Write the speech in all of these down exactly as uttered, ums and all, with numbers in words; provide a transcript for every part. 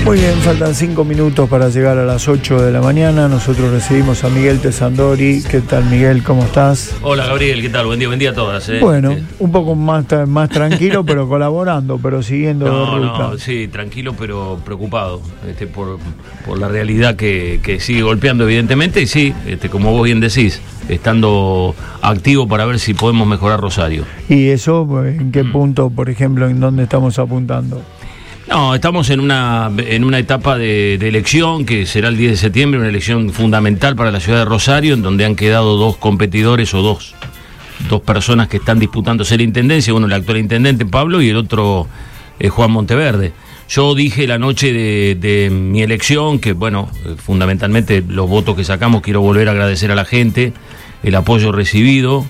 Muy bien, faltan cinco minutos para llegar a las ocho de la mañana. Nosotros recibimos a Miguel Tesandori. ¿Qué tal, Miguel? ¿Cómo estás? Hola, Gabriel, ¿qué tal? Buen día, buen día a todas. ¿eh? Bueno, este... un poco más, más tranquilo, pero colaborando, pero siguiendo no, de ruta. No, sí, tranquilo, pero preocupado este, por, por la realidad que, que sigue golpeando, evidentemente. Y sí, este, como vos bien decís, estando activo para ver si podemos mejorar Rosario. ¿Y eso en qué punto, por ejemplo, en dónde estamos apuntando? No, estamos en una en una etapa de, de elección que será el diez de septiembre, una elección fundamental para la ciudad de Rosario, en donde han quedado dos competidores o dos, dos personas que están disputándose la intendencia, uno el actual intendente Pablo y el otro eh, Juan Monteverde. Yo dije la noche de, de mi elección que, bueno, fundamentalmente los votos que sacamos, quiero volver a agradecer a la gente, el apoyo recibido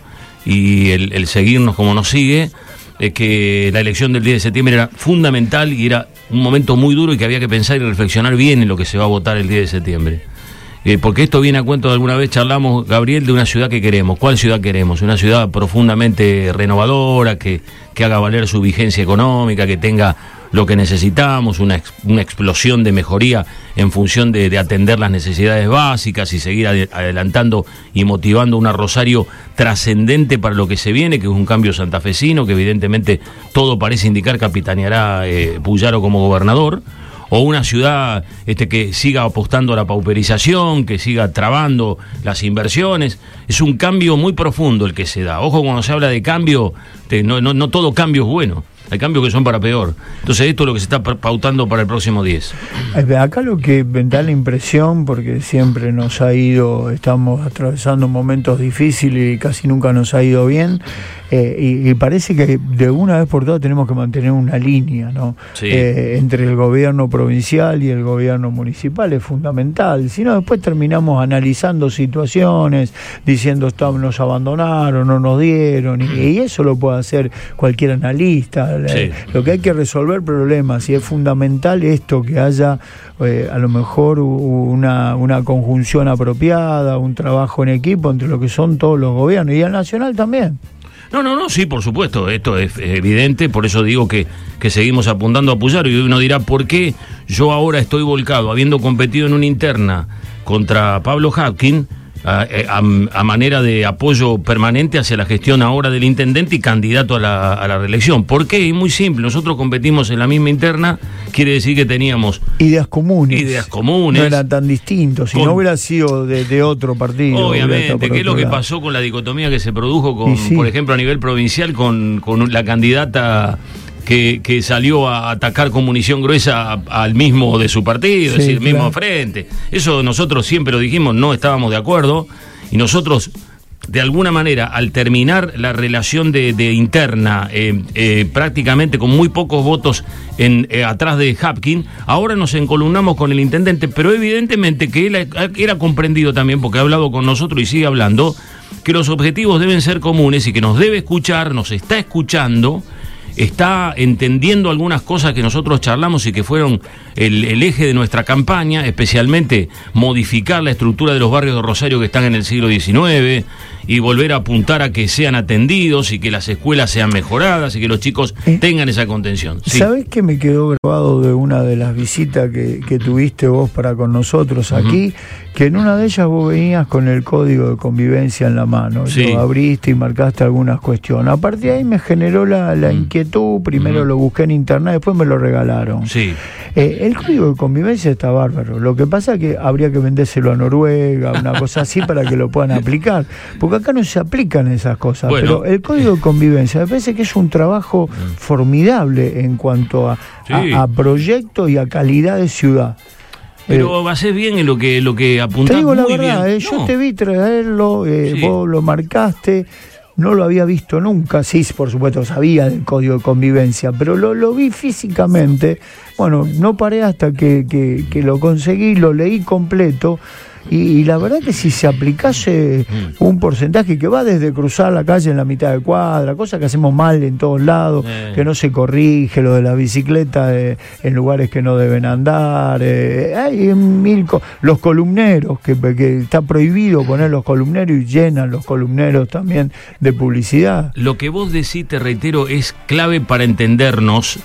y el, el seguirnos como nos sigue. Es que la elección del diez de septiembre era fundamental y era un momento muy duro y que había que pensar y reflexionar bien en lo que se va a votar el diez de septiembre. Eh, porque esto viene a cuento de alguna vez charlamos, Gabriel, de una ciudad que queremos. ¿Cuál ciudad queremos? Una ciudad profundamente renovadora, que, que haga valer su vigencia económica, que tenga lo que necesitamos, una, una explosión de mejoría en función de, de atender las necesidades básicas y seguir ad, adelantando y motivando una Rosario trascendente para lo que se viene, que es un cambio santafesino, que evidentemente todo parece indicar capitaneará eh, Puyaro como gobernador, o una ciudad este, que siga apostando a la pauperización, que siga trabando las inversiones. Es un cambio muy profundo el que se da. Ojo, cuando se habla de cambio, te, no, no, no todo cambio es bueno. Hay cambios que son para peor. Entonces esto es lo que se está pautando para el próximo diez. Acá lo que me da la impresión, porque siempre nos ha ido, estamos atravesando momentos difíciles y casi nunca nos ha ido bien, eh, y, y parece que de una vez por todas tenemos que mantener una línea, ¿no? Sí. Eh, entre el gobierno provincial y el gobierno municipal es fundamental. Si no, después terminamos analizando situaciones, diciendo nos abandonaron, no nos dieron, y, y eso lo puede hacer cualquier analista. Sí. Lo que hay que resolver problemas, y es fundamental esto, que haya eh, a lo mejor una, una conjunción apropiada, un trabajo en equipo entre lo que son todos los gobiernos y el nacional también. No, no, no, sí, por supuesto, esto es evidente, por eso digo que, que seguimos apuntando a Puyaro, y uno dirá, ¿por qué yo ahora estoy volcado, habiendo competido en una interna contra Pablo Hapkin, A, a, a manera de apoyo permanente hacia la gestión ahora del intendente y candidato a la, a la reelección? ¿Por qué? Es muy simple, nosotros competimos en la misma interna, quiere decir que teníamos ideas comunes, ideas comunes, no eran tan distintos, si con, no hubiera sido de, de otro partido. Obviamente, ¿qué es lo que pasó con la dicotomía que se produjo, con, sí. por ejemplo, a nivel provincial, con, con la candidata que, que salió a atacar con munición gruesa a, al mismo de su partido, sí, es decir, el mismo claro. frente? Eso nosotros siempre lo dijimos, no estábamos de acuerdo, y nosotros, de alguna manera, al terminar la relación de, de interna, eh, eh, prácticamente con muy pocos votos en, eh, atrás de Hapkin, ahora nos encolumnamos con el intendente, pero evidentemente que él era comprendido también, porque ha hablado con nosotros y sigue hablando, que los objetivos deben ser comunes y que nos debe escuchar, nos está escuchando, está entendiendo algunas cosas que nosotros charlamos y que fueron el, el eje de nuestra campaña, especialmente modificar la estructura de los barrios de Rosario que están en el siglo diecinueve y volver a apuntar a que sean atendidos y que las escuelas sean mejoradas y que los chicos eh, tengan esa contención. Sí. ¿Sabés qué me quedó grabado de una de las visitas que, que tuviste vos para con nosotros aquí? Uh-huh. Que en una de ellas vos venías con el código de convivencia en la mano, sí. Lo abriste y marcaste algunas cuestiones. A partir de ahí me generó la, la uh-huh. inquietud, primero uh-huh. lo busqué en internet, después me lo regalaron. Sí. Eh, el código de convivencia está bárbaro, lo que pasa es que habría que vendérselo a Noruega, una cosa así, para que lo puedan aplicar, porque acá no se aplican esas cosas, bueno. Pero el código de convivencia me parece que es un trabajo uh-huh. formidable en cuanto a, sí. a, a proyecto y a calidad de ciudad. Pero eh, haces bien en lo que, lo que apuntás. Te digo la muy verdad, bien. Eh, no. yo te vi traerlo, eh, sí. vos lo marcaste, no lo había visto nunca, sí, por supuesto sabía del código de convivencia, pero lo, lo vi físicamente, bueno, no paré hasta que, que, que lo conseguí, lo leí completo. Y, y la verdad que si se aplicase mm. un porcentaje que va desde cruzar la calle en la mitad de cuadra, cosa que hacemos mal en todos lados, eh. que no se corrige, lo de la bicicleta eh, en lugares que no deben andar, eh, hay mil co- los columneros, que, que está prohibido poner los columneros y llenan los columneros también de publicidad. Lo que vos decís, te reitero, es clave para entendernos.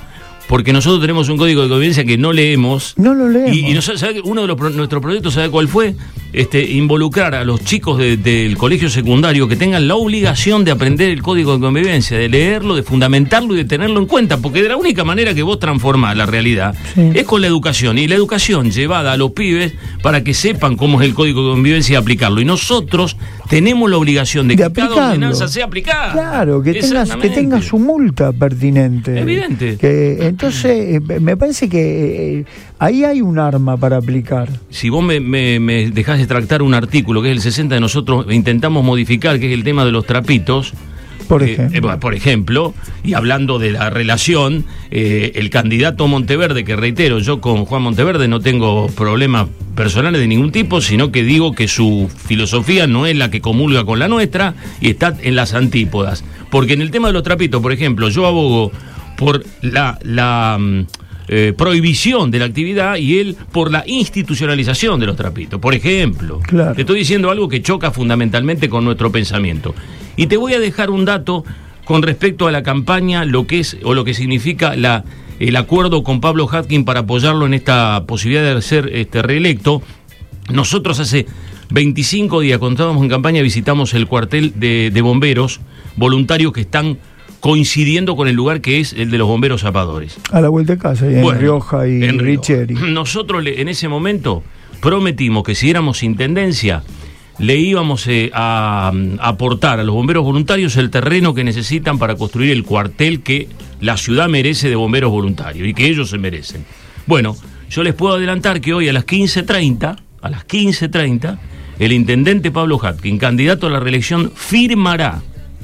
porque nosotros tenemos un código de convivencia que no leemos. No lo leemos. Y, y nosotros, ¿sabe? Uno de los pro, nuestros proyectos, ¿sabe cuál fue? Este, involucrar a los chicos de, del colegio secundario que tengan la obligación de aprender el código de convivencia, de leerlo, de fundamentarlo y de tenerlo en cuenta, porque de la única manera que vos transformás la realidad sí. es con la educación, y la educación llevada a los pibes para que sepan cómo es el código de convivencia y aplicarlo. Y nosotros tenemos la obligación de, de que aplicarlo. Cada ordenanza sea aplicada. Claro, que tenga, que tenga su multa pertinente. Evidente. Que, entonces, me parece que eh, ahí hay un arma para aplicar. Si vos me, me, me dejás extractar un artículo, que es el sesenta de nosotros, intentamos modificar, que es el tema de los trapitos. Por ejemplo. Eh, eh, por ejemplo, y hablando de la relación, eh, el candidato Monteverde, que reitero, yo con Juan Monteverde no tengo problemas personales de ningún tipo, sino que digo que su filosofía no es la que comulga con la nuestra y está en las antípodas. Porque en el tema de los trapitos, por ejemplo, yo abogo por la... la Eh, prohibición de la actividad y él por la institucionalización de los trapitos, por ejemplo. Claro. Te estoy diciendo algo que choca fundamentalmente con nuestro pensamiento. Y te voy a dejar un dato con respecto a la campaña, lo que es o lo que significa la, el acuerdo con Pablo Hatkin para apoyarlo en esta posibilidad de ser este, reelecto. Nosotros hace veinticinco días, cuando estábamos en campaña, visitamos el cuartel de, de bomberos voluntarios que están coincidiendo con el lugar que es el de los bomberos zapadores. A la vuelta de casa, en bueno, Rioja y en Richeri. Nosotros le, en ese momento prometimos que si éramos intendencia, le íbamos eh, a, a aportar a los bomberos voluntarios el terreno que necesitan para construir el cuartel que la ciudad merece de bomberos voluntarios y que ellos se merecen. Bueno, yo les puedo adelantar que hoy a las quince treinta, a las quince treinta, el intendente Pablo Hatkin, candidato a la reelección, firmará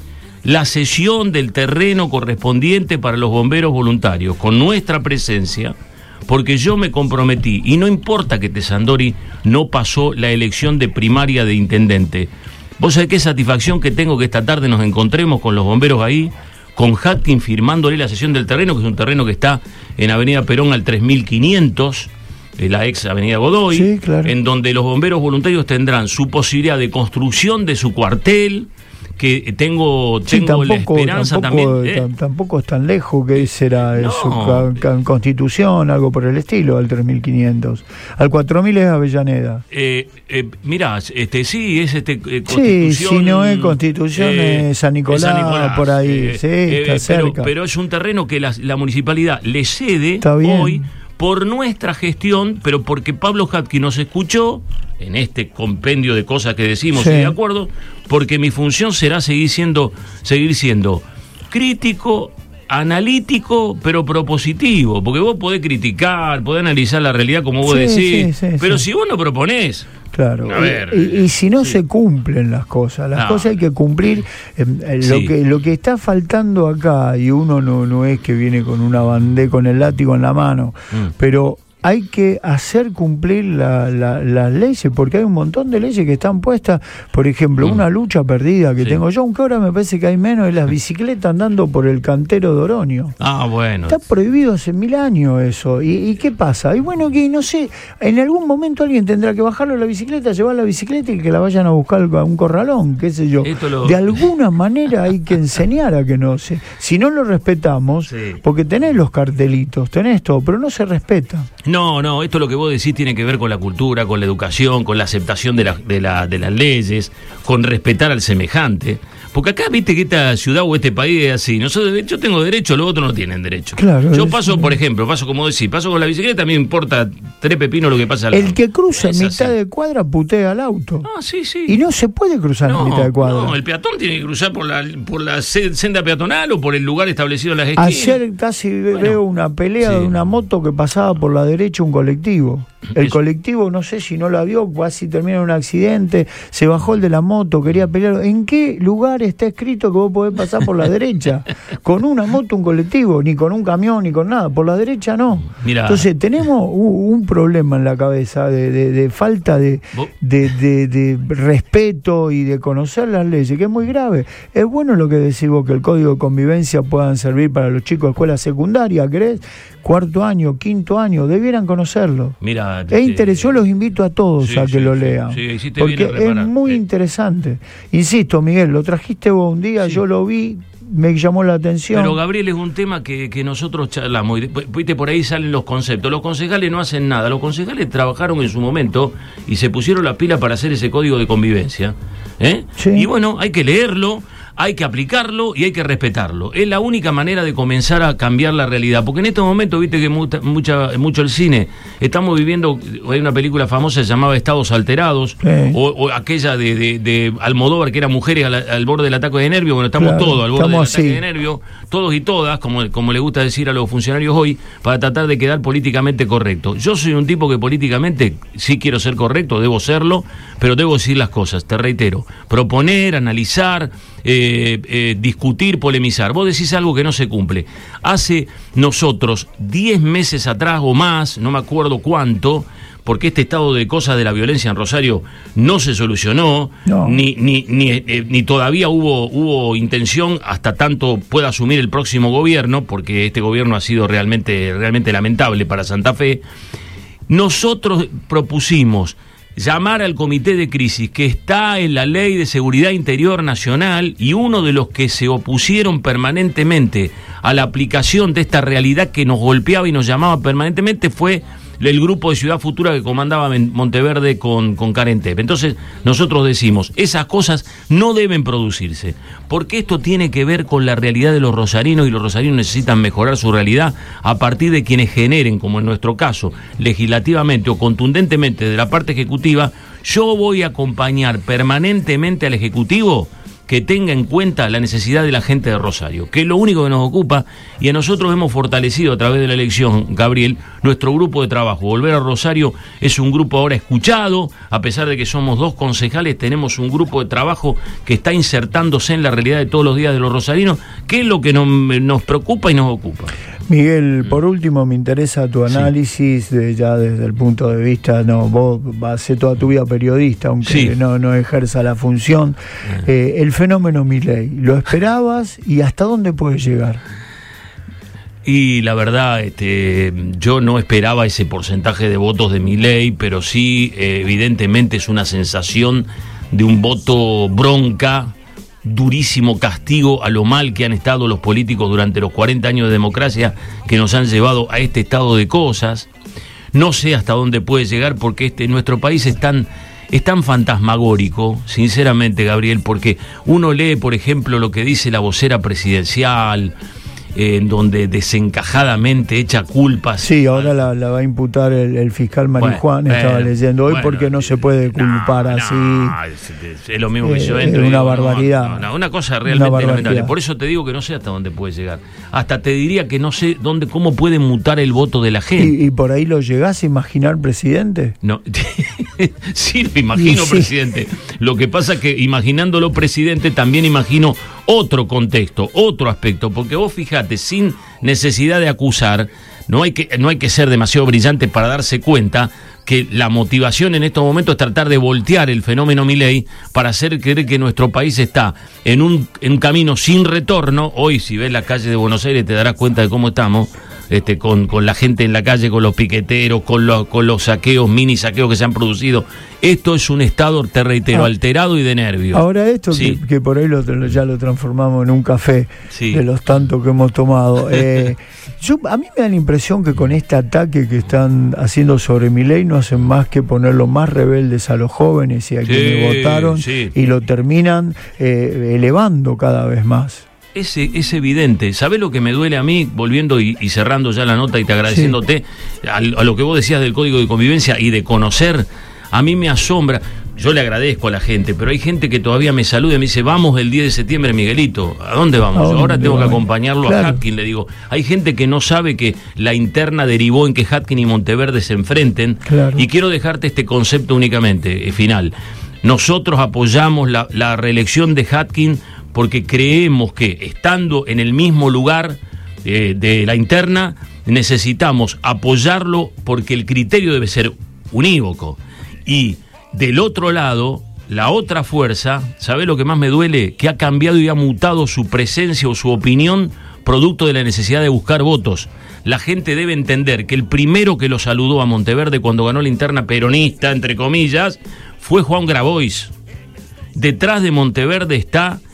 la cesión del terreno correspondiente para los bomberos voluntarios, con nuestra presencia, porque yo me comprometí, y no importa que Tesandori no pasó la elección de primaria de intendente. Vos sabés qué satisfacción que tengo que esta tarde nos encontremos con los bomberos ahí, con Hatkin firmándole la cesión del terreno, que es un terreno que está en Avenida Perón al tres mil quinientos, la ex Avenida Godoy, sí, claro. en donde los bomberos voluntarios tendrán su posibilidad de construcción de su cuartel, que tengo, tengo sí, tampoco, la esperanza tampoco, también. ¿eh? Tampoco es tan lejos que será no. eso, ca, ca, Constitución, algo por el estilo, al tres mil quinientos. Al cuatro mil es Avellaneda. Eh, eh, mirá, este, sí, es este, eh, Constitución. Sí, si no es Constitución, eh, es San Nicolás, San Nicolás, por ahí, eh, sí, eh, está eh, cerca. Pero, pero es un terreno que la, la municipalidad le cede hoy por nuestra gestión, pero porque Pablo Hatkin nos escuchó en este compendio de cosas que decimos, sí. y de acuerdo, porque mi función será seguir siendo, seguir siendo crítico, analítico, pero propositivo, porque vos podés criticar, podés analizar la realidad como vos sí, decís, sí, sí, pero sí. si vos no proponés. Claro, a ver, y, y si no sí. se cumplen las cosas, las no. cosas hay que cumplir. Eh, eh, lo sí. que lo que está faltando acá, y uno no, no es que viene con una bandera, con el látigo en la mano, mm. pero hay que hacer cumplir la, la, las leyes, porque hay un montón de leyes que están puestas. Por ejemplo, mm. una lucha perdida que sí. tengo yo, aunque ahora me parece que hay menos, es las bicicletas andando por el cantero de Oroño. Ah, bueno. Está prohibido hace mil años eso. ¿Y, y qué pasa? Y bueno, que no sé, en algún momento alguien tendrá que bajarlo la bicicleta, llevar la bicicleta y que la vayan a buscar a un corralón, qué sé yo. Lo... De alguna manera hay que enseñar a que no se... Si no lo respetamos, sí. porque tenés los cartelitos, tenés todo, pero no se respeta. No, no, esto lo que vos decís tiene que ver con la cultura, con la educación, con la aceptación de, la, de, la, de las leyes, con respetar al semejante. Porque acá, viste que esta ciudad o este país es así. Nosotros, yo tengo derecho, los otros no tienen derecho. Claro, yo paso, por ejemplo, paso como decís, paso con la bicicleta, a mí me importa tres pepinos lo que pasa al lado. El que cruza en mitad así. de cuadra putea al auto. Ah, sí, sí. Y no se puede cruzar no, en mitad de cuadra. No, el peatón tiene que cruzar por la, por la senda peatonal o por el lugar establecido en las esquinas. Ayer casi bueno, veo una pelea sí. de una moto que pasaba por la derecha un colectivo. El Eso. colectivo, no sé si no la vio, casi termina en un accidente, se bajó el de la moto, quería pelear. ¿En qué lugar está escrito que vos podés pasar por la derecha? Con una moto, un colectivo, ni con un camión, ni con nada. Por la derecha no. Mirá. Entonces tenemos un, un problema en la cabeza de, de, de falta de, de, de, de respeto y de conocer las leyes, que es muy grave. Es bueno lo que decís vos, que el código de convivencia puedan servir para los chicos de escuela secundaria, ¿querés? Cuarto año, quinto año, debieran conocerlo. Mira, es interés, yo los invito a todos sí, a que sí, lo lean, sí, porque es muy eh. interesante. Insisto, Miguel, lo trajiste vos un día, sí. yo lo vi, me llamó la atención. Pero Gabriel, es un tema que, que nosotros charlamos, y viste, por ahí salen los conceptos. Los concejales no hacen nada, los concejales trabajaron en su momento y se pusieron la pila para hacer ese código de convivencia, ¿eh? Sí. Y bueno, hay que leerlo, hay que aplicarlo y hay que respetarlo. Es la única manera de comenzar a cambiar la realidad, porque en estos momentos, viste que mucha, mucha, mucho el cine, estamos viviendo, hay una película famosa que se llamaba Estados Alterados, sí. o, o aquella de, de, de Almodóvar, que era Mujeres al, al borde del ataque de nervio. Bueno, estamos claro, todos al borde del ataque así. de nervio, todos y todas, como, como le gusta decir a los funcionarios hoy, para tratar de quedar políticamente correcto. Yo soy un tipo que políticamente sí quiero ser correcto, debo serlo, pero debo decir las cosas, te reitero, proponer, analizar, Eh, eh, discutir, polemizar. Vos decís algo que no se cumple. Hace nosotros diez meses atrás o más, no me acuerdo cuánto, porque este estado de cosas de la violencia en Rosario no se solucionó, no. ni, ni, ni, eh, ni todavía hubo, hubo intención hasta tanto pueda asumir el próximo gobierno, porque este gobierno ha sido realmente, realmente lamentable para Santa Fe. Nosotros propusimos llamar al comité de crisis que está en la Ley de Seguridad Interior Nacional, y uno de los que se opusieron permanentemente a la aplicación de esta realidad que nos golpeaba y nos llamaba permanentemente fue el grupo de Ciudad Futura que comandaba Monteverde con, con Karen Tepp. Entonces nosotros decimos, esas cosas no deben producirse, porque esto tiene que ver con la realidad de los rosarinos, y los rosarinos necesitan mejorar su realidad a partir de quienes generen, como en nuestro caso, legislativamente o contundentemente de la parte ejecutiva. Yo voy a acompañar permanentemente al Ejecutivo que tenga en cuenta la necesidad de la gente de Rosario, que es lo único que nos ocupa, y a nosotros hemos fortalecido a través de la elección, Gabriel, nuestro grupo de trabajo. Volver a Rosario es un grupo ahora escuchado, a pesar de que somos dos concejales, tenemos un grupo de trabajo que está insertándose en la realidad de todos los días de los rosarinos, que es lo que nos, nos preocupa y nos ocupa. Miguel, por último, me interesa tu análisis, sí. de, ya desde el punto de vista, no, vos vas a ser toda tu vida periodista, aunque sí. no, no ejerza la función. Eh, el fenómeno Milei, ¿lo esperabas y hasta dónde puede llegar? Y la verdad, este, yo no esperaba ese porcentaje de votos de Milei, pero sí, eh, evidentemente es una sensación de un voto bronca, durísimo castigo a lo mal que han estado los políticos durante los cuarenta años de democracia que nos han llevado a este estado de cosas. No sé hasta dónde puede llegar, porque este nuestro país es tan, es tan fantasmagórico, sinceramente, Gabriel, porque uno lee, por ejemplo, lo que dice la vocera presidencial, eh, en donde desencajadamente echa culpas. Sí, ahora la, la va a imputar el, el fiscal Marijuán, bueno, estaba bueno, leyendo hoy, bueno, porque no se puede culpar no, así. No, es, es lo mismo que yo entro. Es una digo, barbaridad. No, no, una cosa realmente una lamentable. Por eso te digo que no sé hasta dónde puede llegar. Hasta te diría que no sé dónde, cómo puede mutar el voto de la gente. ¿Y, y por ahí lo llegás a imaginar presidente? No, sí, lo imagino sí. presidente. Lo que pasa es que imaginándolo presidente también imagino otro contexto, otro aspecto, porque vos fijate, sin necesidad de acusar, no hay que, no hay que ser demasiado brillante para darse cuenta que la motivación en estos momentos es tratar de voltear el fenómeno Milei para hacer creer que nuestro país está en un, en un camino sin retorno. Hoy, si ves la calle de Buenos Aires, te darás cuenta de cómo estamos. Este, con, con la gente en la calle, con los piqueteros, con los, con los saqueos, mini saqueos que se han producido. Esto es un estado, te reitero, ah, alterado y de nervios. Ahora esto, ¿sí? que, que por ahí lo, ya lo transformamos en un café, sí. de los tantos que hemos tomado. Eh, yo, a mí me da la impresión que con este ataque que están haciendo sobre Milei no hacen más que ponerlo más rebeldes a los jóvenes y a sí, quienes votaron, sí. y lo terminan eh, elevando cada vez más. Es, es evidente. ¿Sabés lo que me duele a mí? Volviendo y, y cerrando ya la nota y te agradeciéndote sí. a, a lo que vos decías del Código de Convivencia y de conocer, a mí me asombra. Yo le agradezco a la gente, pero hay gente que todavía me saluda y me dice, vamos el diez de septiembre, Miguelito. ¿A dónde vamos? ¿A dónde? Yo ahora tengo que acompañarlo claro. a Hatkin, le digo. Hay gente que no sabe que la interna derivó en que Hatkin y Monteverde se enfrenten. Claro. Y quiero dejarte este concepto únicamente, eh, final. Nosotros apoyamos la, la reelección de Hatkin porque creemos que, estando en el mismo lugar eh, de la interna, necesitamos apoyarlo porque el criterio debe ser unívoco. Y del otro lado, la otra fuerza, ¿sabe lo que más me duele? Que ha cambiado y ha mutado su presencia o su opinión producto de la necesidad de buscar votos. La gente debe entender que el primero que lo saludó a Monteverde cuando ganó la interna peronista, entre comillas, fue Juan Grabois. Detrás de Monteverde está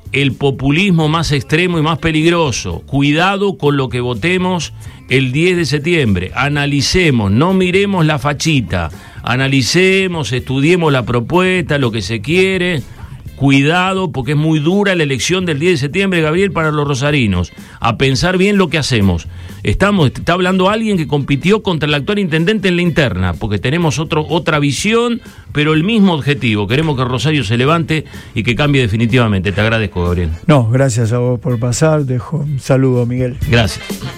el populismo más extremo y más peligroso. Cuidado con lo que votemos el diez de septiembre. Analicemos, no miremos la fachita. Analicemos, estudiemos la propuesta, lo que se quiere. Cuidado, porque es muy dura la elección del diez de septiembre, Gabriel, para los rosarinos. A pensar bien lo que hacemos. Estamos, está hablando alguien que compitió contra el actual intendente en la interna, porque tenemos otro, otra visión, pero el mismo objetivo. Queremos que Rosario se levante y que cambie definitivamente. Te agradezco, Gabriel. No, gracias a vos por pasar. Dejo un saludo, Miguel. Gracias.